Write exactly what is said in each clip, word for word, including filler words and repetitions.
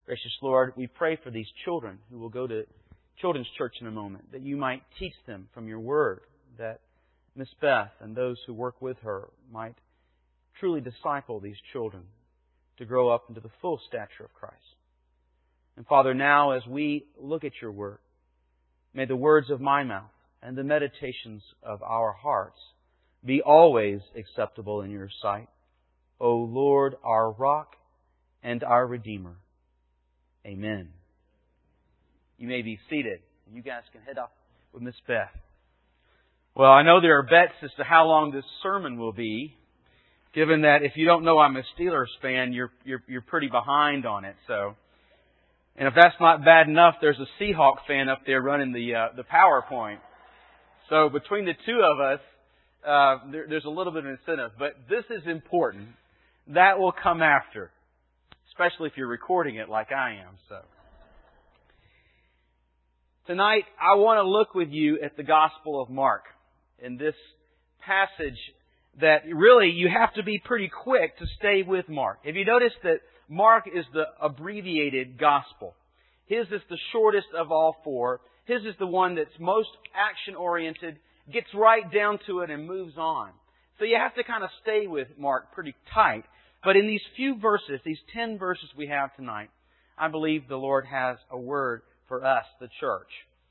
Gracious Lord, we pray for these children who will go to children's church in a moment, that You might teach them from Your Word, that Miss Beth and those who work with her might truly disciple these children to grow up into the full stature of Christ. And Father, now as we look at Your Word, may the words of my mouth and the meditations of our hearts be always acceptable in Your sight, O Lord, our rock and our Redeemer. Amen. You may be seated. You guys can head off with Miss Beth. Well, I know there are bets as to how long this sermon will be, given that if you don't know I'm a Steelers fan, you're you're you're pretty behind on it. So, and if that's not bad enough, there's a Seahawk fan up there running the uh, the PowerPoint. So between the two of us, uh, there, there's a little bit of incentive. But this is important. That will come after, especially if you're recording it like I am. So. Tonight, I want to look with you at the Gospel of Mark in this passage that really you have to be pretty quick to stay with Mark. Have you noticed that Mark is the abbreviated Gospel? His is the shortest of all four. His is the one that's most action-oriented, gets right down to it and moves on. So you have to kind of stay with Mark pretty tight. But in these few verses, these ten verses we have tonight, I believe the Lord has a word for us, the church.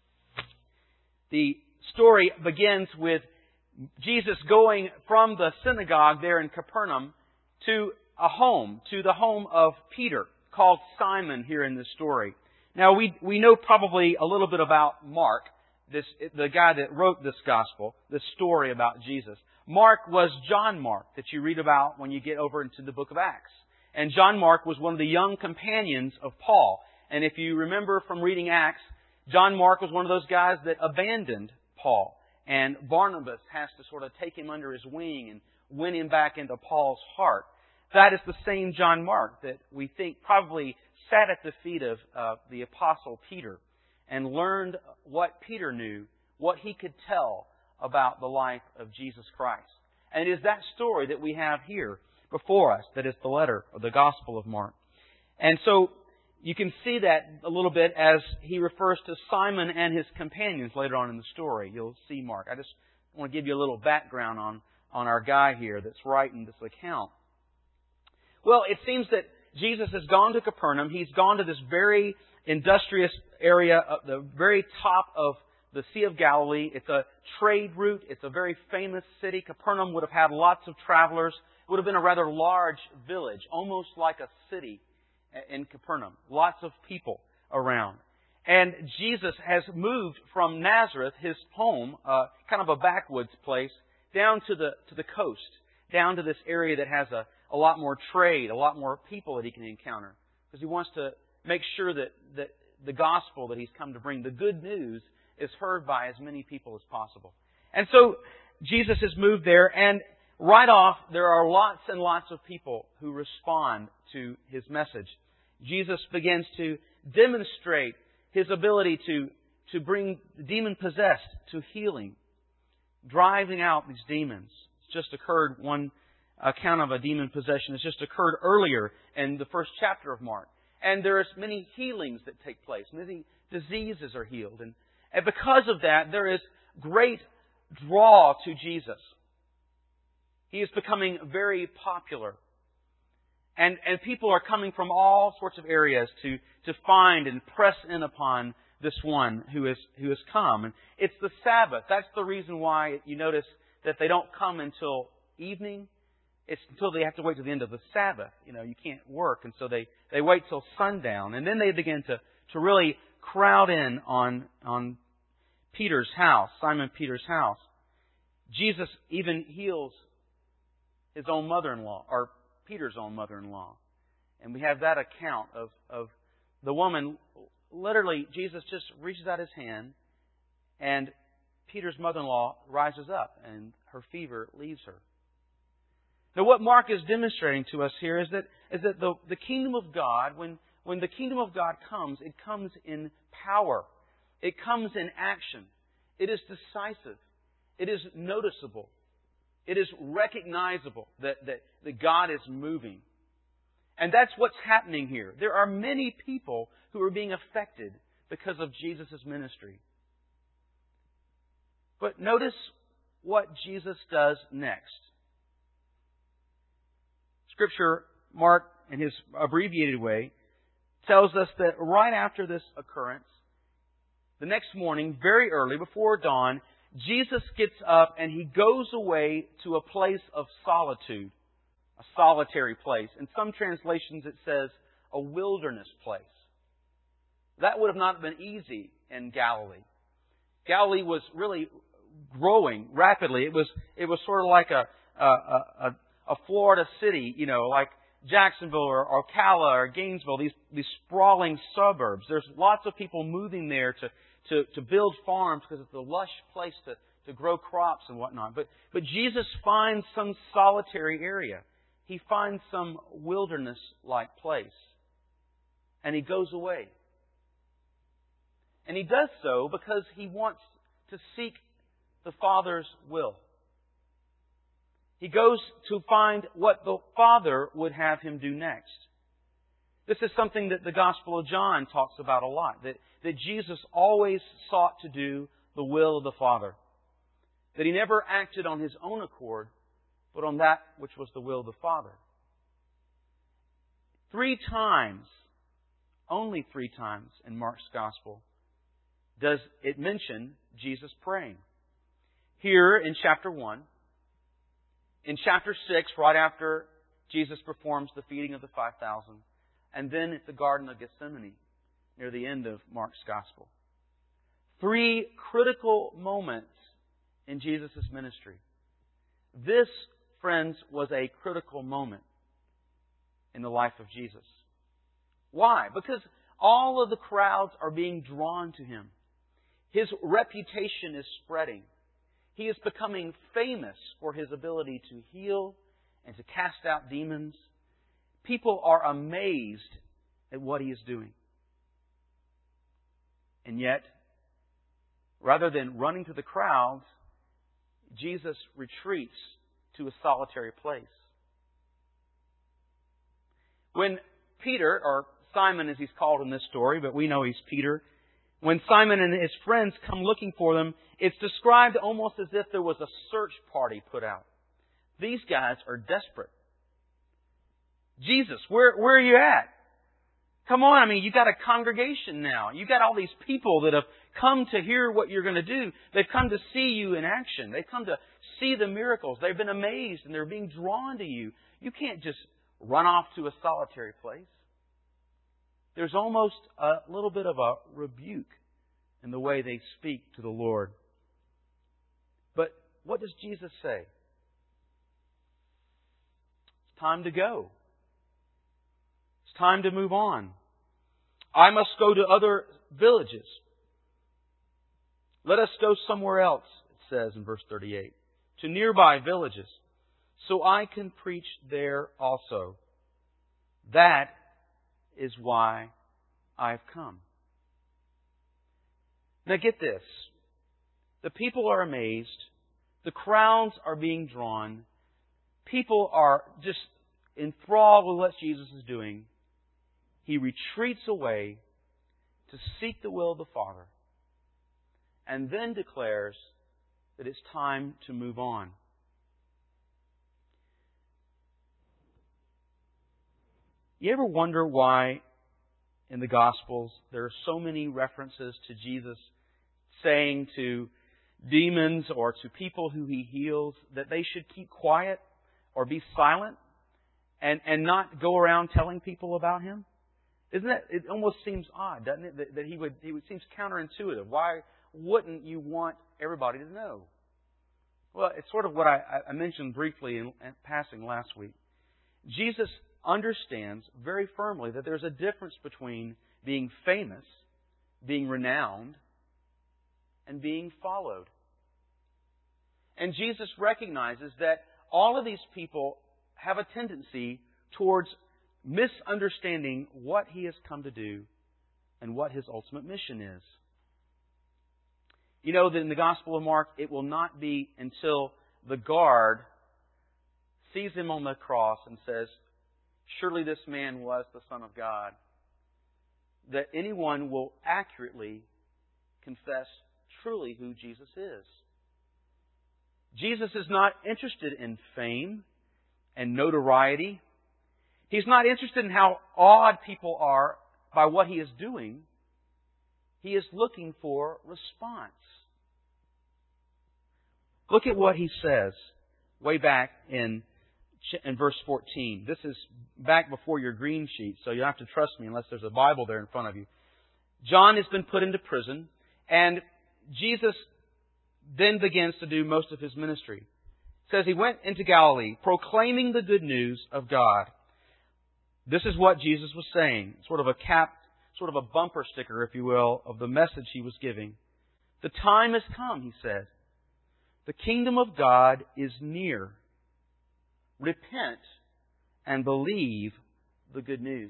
The story begins with Jesus going from the synagogue there in Capernaum to a home, to the home of Peter, called Simon here in this story. Now, we we know probably a little bit about Mark, this the guy that wrote this gospel, this story about Jesus. Mark was John Mark that you read about when you get over into the book of Acts. And John Mark was one of the young companions of Paul. And if you remember from reading Acts, John Mark was one of those guys that abandoned Paul. And Barnabas has to sort of take him under his wing and win him back into Paul's heart. That is the same John Mark that we think probably sat at the feet of uh, the Apostle Peter and learned what Peter knew, what he could tell about the life of Jesus Christ. And it is that story that we have here before us that is the letter of the Gospel of Mark. And so you can see that a little bit as he refers to Simon and his companions later on in the story. You'll see Mark. I just want to give you a little background on, on our guy here that's writing this account. Well, it seems that Jesus has gone to Capernaum. He's gone to this very industrious area, at the very top of the Sea of Galilee. It's a trade route. It's a very famous city. Capernaum would have had lots of travelers. It would have been a rather large village, almost like a city in Capernaum. Lots of people around. And Jesus has moved from Nazareth, his home, uh, kind of a backwoods place, down to the to the coast, down to this area that has a, a lot more trade, a lot more people that he can encounter. Because he wants to make sure that, that the gospel that he's come to bring, the good news, is heard by as many people as possible. And so Jesus has moved there, and right off, there are lots and lots of people who respond to his message. Jesus begins to demonstrate his ability to, to bring demon-possessed to healing, driving out these demons. It's just occurred, one account of a demon possession has just occurred earlier in the first chapter of Mark. And there are many healings that take place. Many diseases are healed. And, and because of that, there is great draw to Jesus. He is becoming very popular. And, and people are coming from all sorts of areas to, to find and press in upon this one who has, who has come. And it's the Sabbath. That's the reason why you notice that they don't come until evening. It's until they have to wait till the end of the Sabbath. You know, you can't work. And so they, they wait till sundown. And then they begin to, to really crowd in on, on Peter's house, Simon Peter's house. Jesus even heals his own mother-in-law, or Peter's own mother-in-law. And we have that account of, of the woman, literally, Jesus just reaches out his hand, and Peter's mother-in-law rises up, and her fever leaves her. Now, what Mark is demonstrating to us here is that is that the, the kingdom of God, when, when the kingdom of God comes, it comes in power. It comes in action. It is decisive. It is noticeable. It is recognizable that, that, that God is moving. And that's what's happening here. There are many people who are being affected because of Jesus' ministry. But notice what Jesus does next. Scripture, Mark, in his abbreviated way, tells us that right after this occurrence, the next morning, very early, before dawn, Jesus gets up and He goes away to a place of solitude, a solitary place. In some translations it says a wilderness place. That would have not been easy in Galilee. Galilee was really growing rapidly. It was it was sort of like a a, a, a Florida city, you know, like Jacksonville or, or Ocala or Gainesville, these these sprawling suburbs. There's lots of people moving there to to, to build farms because it's a lush place to, to grow crops and whatnot. But but Jesus finds some solitary area. He finds some wilderness-like place. And He goes away. And He does so because He wants to seek the Father's will. He goes to find what the Father would have Him do next. This is something that the Gospel of John talks about a lot, that, that Jesus always sought to do the will of the Father. That He never acted on His own accord, but on that which was the will of the Father. Three times, only three times in Mark's Gospel, does it mention Jesus praying. Here in chapter one, in chapter six, right after Jesus performs the feeding of the five thousand, and then at the Garden of Gethsemane, near the end of Mark's Gospel. Three critical moments in Jesus' ministry. This, friends, was a critical moment in the life of Jesus. Why? Because all of the crowds are being drawn to Him. His reputation is spreading. He is becoming famous for His ability to heal and to cast out demons. People are amazed at what He is doing. And yet, rather than running to the crowds, Jesus retreats to a solitary place. When Peter, or Simon as he's called in this story, but we know he's Peter, when Simon and his friends come looking for them, it's described almost as if there was a search party put out. These guys are desperate. Jesus, where, where are you at? Come on, I mean, you've got a congregation now. You've got all these people that have come to hear what you're going to do. They've come to see you in action. They've come to see the miracles. They've been amazed and they're being drawn to you. You can't just run off to a solitary place. There's almost a little bit of a rebuke in the way they speak to the Lord. But what does Jesus say? It's time to go. It's time to move on. I must go to other villages. Let us go somewhere else, it says in verse thirty-eight, to nearby villages, so I can preach there also. That is why I've come. Now get this. The people are amazed. The crowds are being drawn. People are just enthralled with what Jesus is doing. He retreats away to seek the will of the Father and then declares that it's time to move on. You ever wonder why in the Gospels there are so many references to Jesus saying to demons or to people who He heals that they should keep quiet or be silent and, and not go around telling people about Him? Isn't that, it almost seems odd, doesn't it? That, that he would, he would, seems counterintuitive. Why wouldn't you want everybody to know? Well, it's sort of what I, I mentioned briefly in, in passing last week. Jesus understands very firmly that there's a difference between being famous, being renowned, and being followed. And Jesus recognizes that all of these people have a tendency towards misunderstanding what He has come to do and what His ultimate mission is. You know that in the Gospel of Mark, it will not be until the guard sees Him on the cross and says, surely this man was the Son of God, that anyone will accurately confess truly who Jesus is. Jesus is not interested in fame and notoriety. He's not interested in how awed people are by what He is doing. He is looking for response. Look at what He says way back in, in verse fourteen. This is back before your green sheet, so you have to trust me unless there's a Bible there in front of you. John has been put into prison, and Jesus then begins to do most of His ministry. It says He went into Galilee, proclaiming the good news of God. This is what Jesus was saying, sort of a cap, sort of a bumper sticker, if you will, of the message He was giving. The time has come, He said. The kingdom of God is near. Repent and believe the good news.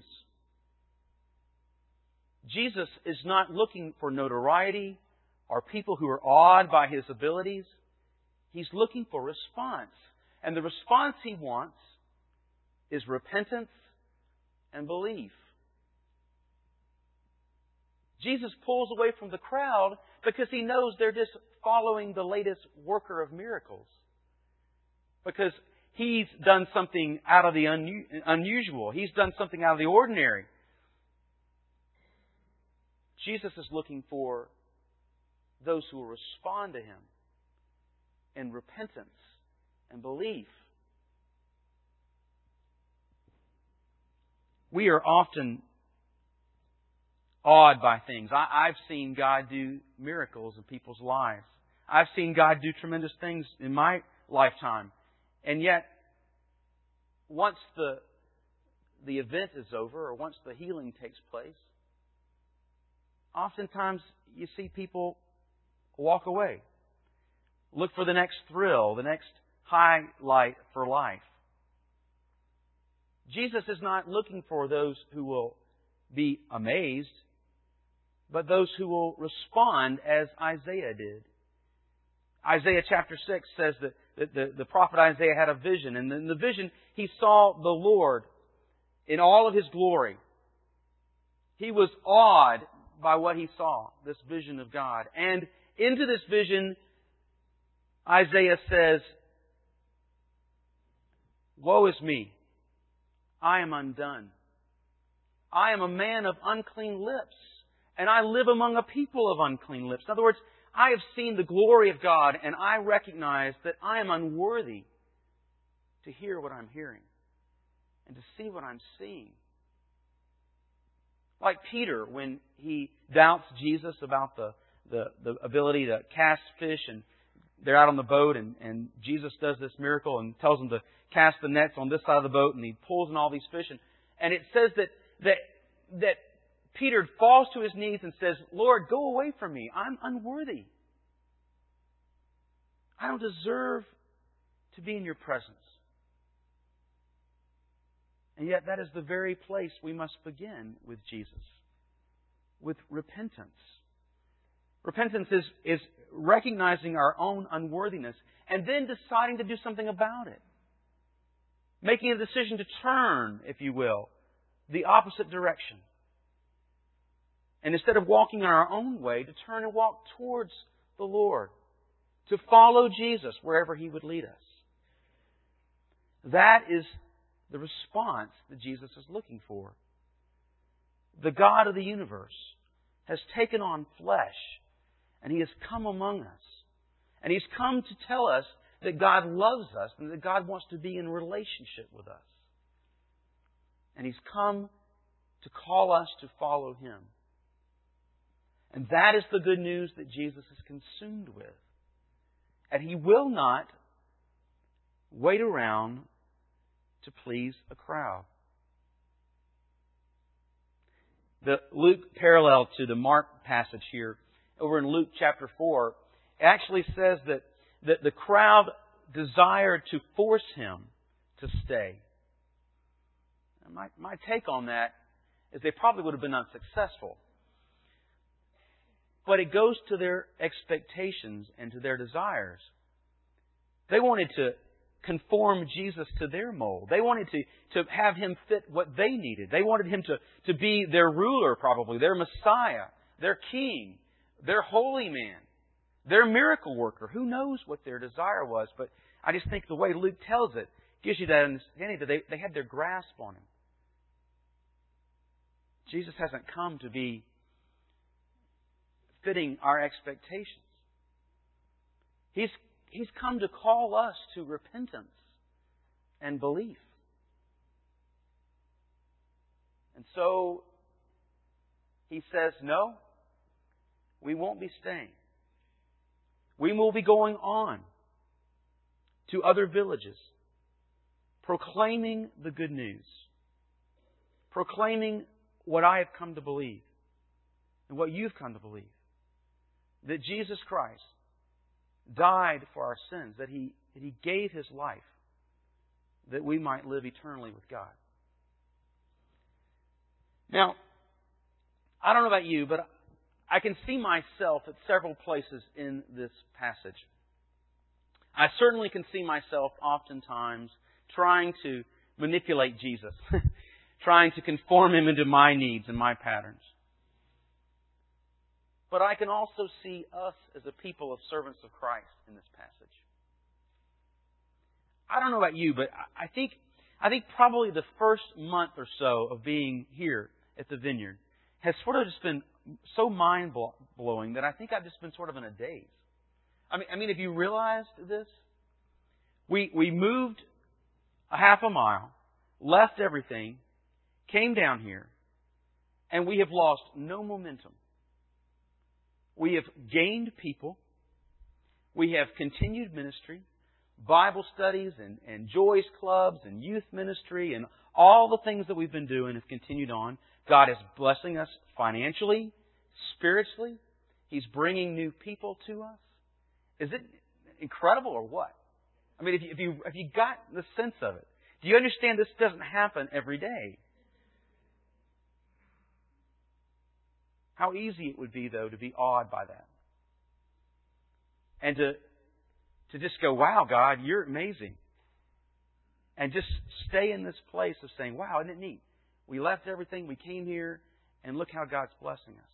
Jesus is not looking for notoriety or people who are awed by His abilities. He's looking for response. And the response He wants is repentance and belief. Jesus pulls away from the crowd because He knows they're just following the latest worker of miracles. Because He's done something out of the unusual. He's done something out of the ordinary. Jesus is looking for those who will respond to Him in repentance and belief. We are often awed by things. I, I've seen God do miracles in people's lives. I've seen God do tremendous things in my lifetime. And yet, once the, the event is over, or once the healing takes place, oftentimes you see people walk away. Look for the next thrill, the next highlight for life. Jesus is not looking for those who will be amazed, but those who will respond as Isaiah did. Isaiah chapter six says that the, the, the prophet Isaiah had a vision, and in the vision he saw the Lord in all of His glory. He was awed by what he saw, this vision of God. And into this vision, Isaiah says, "Woe is me! I am undone. I am a man of unclean lips, and I live among a people of unclean lips." In other words, I have seen the glory of God, and I recognize that I am unworthy to hear what I'm hearing and to see what I'm seeing. Like Peter, when he doubts Jesus about the, the, the ability to cast fish, and they're out on the boat, and, and Jesus does this miracle and tells them to cast the nets on this side of the boat, and He pulls in all these fish. And, and it says that, that, that Peter falls to his knees and says, "Lord, go away from me. I'm unworthy. I don't deserve to be in Your presence." And yet that is the very place we must begin with Jesus, with repentance. Repentance is, is recognizing our own unworthiness and then deciding to do something about it. Making a decision to turn, if you will, the opposite direction. And instead of walking on our own way, to turn and walk towards the Lord. To follow Jesus wherever He would lead us. That is the response that Jesus is looking for. The God of the universe has taken on flesh, and He has come among us. And He's come to tell us that God loves us and that God wants to be in relationship with us. And He's come to call us to follow Him. And that is the good news that Jesus is consumed with. And He will not wait around to please a crowd. The Luke parallel to the Mark passage here, over in Luke chapter four, actually says that, that the crowd desired to force Him to stay. And my, my take on that is they probably would have been unsuccessful. But it goes to their expectations and to their desires. They wanted to conform Jesus to their mold. They wanted to, to have Him fit what they needed. They wanted Him to, to be their ruler, probably, their Messiah, their King, their holy man, their miracle worker. Who knows what their desire was? But I just think the way Luke tells it gives you that understanding that they, they had their grasp on Him. Jesus hasn't come to be fitting our expectations. He's, he's come to call us to repentance and belief. And so He says, no, we won't be staying. We will be going on to other villages, proclaiming the good news, proclaiming what I have come to believe and what you've come to believe. That Jesus Christ died for our sins, that He, that He gave His life that we might live eternally with God. Now, I don't know about you, but I can see myself at several places in this passage. I certainly can see myself oftentimes trying to manipulate Jesus, trying to conform Him into my needs and my patterns. But I can also see us as a people of servants of Christ in this passage. I don't know about you, but I think I think probably the first month or so of being here at the Vineyard has sort of just been so mind-blowing that I think I've just been sort of in a daze. I mean, I mean, have you realized this? We we moved a half a mile, left everything, came down here, and we have lost no momentum. We have gained people. We have continued ministry, Bible studies and, and Joy's clubs and youth ministry and all the things that we've been doing have continued on. God is blessing us financially, spiritually. He's bringing new people to us. Is it incredible or what? I mean, if you, if you, if you got the sense of it, do you understand this doesn't happen every day? How easy it would be, though, to be awed by that. And to, to just go, wow, God, you're amazing. And just stay in this place of saying, wow, isn't it neat? We left everything, we came here, and look how God's blessing us.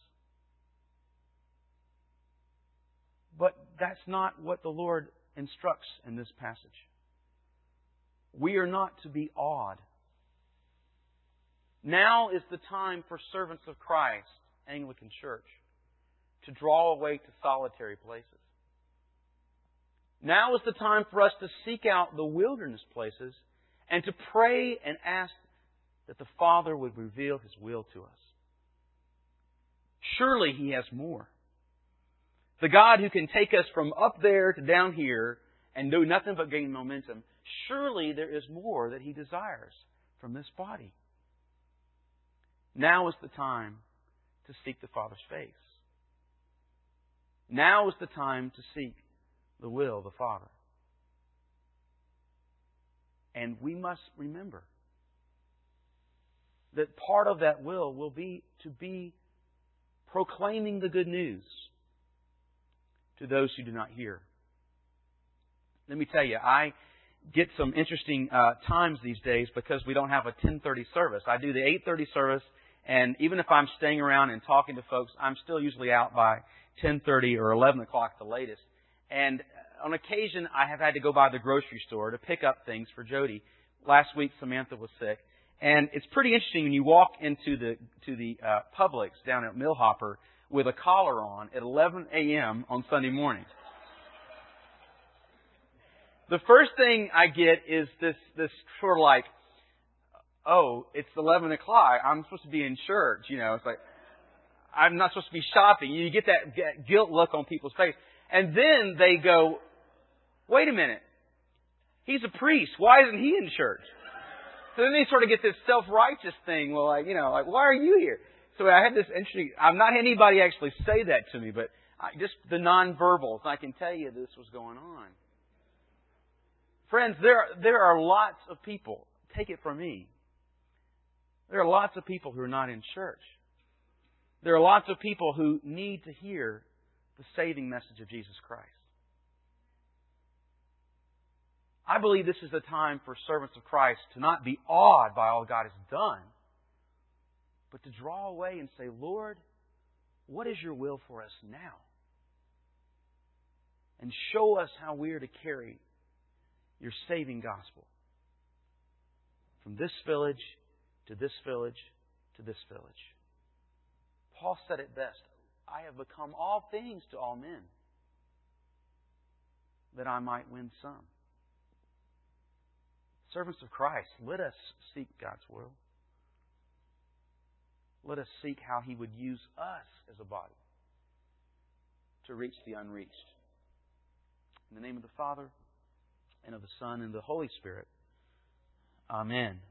But that's not what the Lord instructs in this passage. We are not to be awed. Now is the time for servants of Christ, Anglican Church, to draw away to solitary places. Now is the time for us to seek out the wilderness places and to pray and ask that the Father would reveal His will to us. Surely He has more. The God who can take us from up there to down here and do nothing but gain momentum, surely there is more that He desires from this body. Now is the time to seek the Father's face. Now is the time to seek the will of the Father. And we must remember that part of that will will be to be proclaiming the good news to those who do not hear. Let me tell you, I get some interesting uh, times these days because we don't have a ten thirty service. I do the eight thirty service, and even if I'm staying around and talking to folks, I'm still usually out by ten thirty or eleven o'clock the latest. And on occasion, I have had to go by the grocery store to pick up things for Jody. Last week, Samantha was sick. And it's pretty interesting when you walk into the to the uh, Publix down at Millhopper with a collar on at eleven a.m. on Sunday morning. The first thing I get is this this sort of like, oh, it's eleven o'clock. I'm supposed to be in church. You know, it's like, I'm not supposed to be shopping. You get that, that guilt look on people's face. And then they go, wait a minute. He's a priest. Why isn't he in church? So then they sort of get this self-righteous thing. Well, like, you know, like, why are you here? So I had this interesting, I've not had anybody actually say that to me, but I, just the nonverbals. I can tell you this was going on. Friends, there, there are lots of people, take it from me, there are lots of people who are not in church. There are lots of people who need to hear the saving message of Jesus Christ. I believe this is the time for servants of Christ to not be awed by all God has done, but to draw away and say, Lord, what is your will for us now? And show us how we are to carry your saving gospel from this village to this village to this village. Paul said it best, I have become all things to all men, that I might win some. Servants of Christ, let us seek God's will. Let us seek how He would use us as a body to reach the unreached. In the name of the Father, and of the Son, and of the Holy Spirit. Amen.